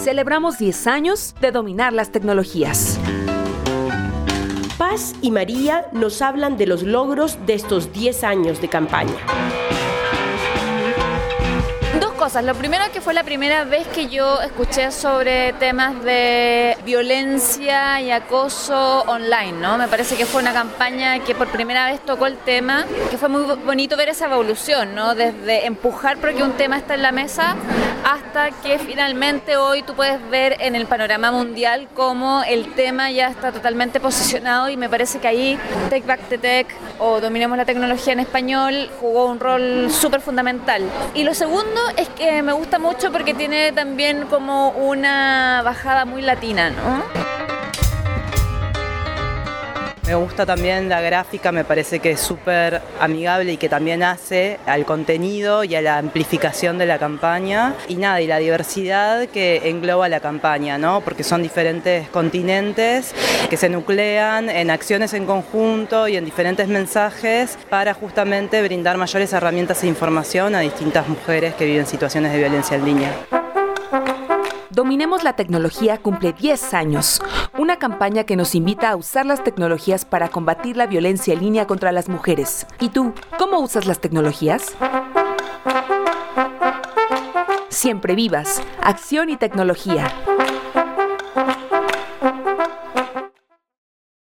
Celebramos 10 años de dominar las tecnologías. Paz y María nos hablan de los logros de estos 10 años de campaña. Dos cosas. Lo primero, que fue la primera vez que yo escuché sobre temas de violencia y acoso online, ¿no? Me parece que fue una campaña que por primera vez tocó el tema, que fue muy bonito ver esa evolución, ¿no? Desde empujar porque un tema está en la mesa hasta que finalmente hoy tú puedes ver en el panorama mundial cómo el tema ya está totalmente posicionado, y me parece que ahí Take Back the Tech o Dominemos la Tecnología en español jugó un rol súper fundamental. Y lo segundo es que me gusta mucho porque tiene también como una bajada muy latina, ¿no? Me gusta también la gráfica, me parece que es súper amigable y que también hace al contenido y a la amplificación de la campaña. Y nada, y la diversidad que engloba la campaña, ¿no? Porque son diferentes continentes que se nuclean en acciones en conjunto y en diferentes mensajes para justamente brindar mayores herramientas e información a distintas mujeres que viven situaciones de violencia en línea. Dominemos la Tecnología cumple 10 años, una campaña que nos invita a usar las tecnologías para combatir la violencia en línea contra las mujeres. ¿Y tú, cómo usas las tecnologías? Siempre vivas, acción y tecnología.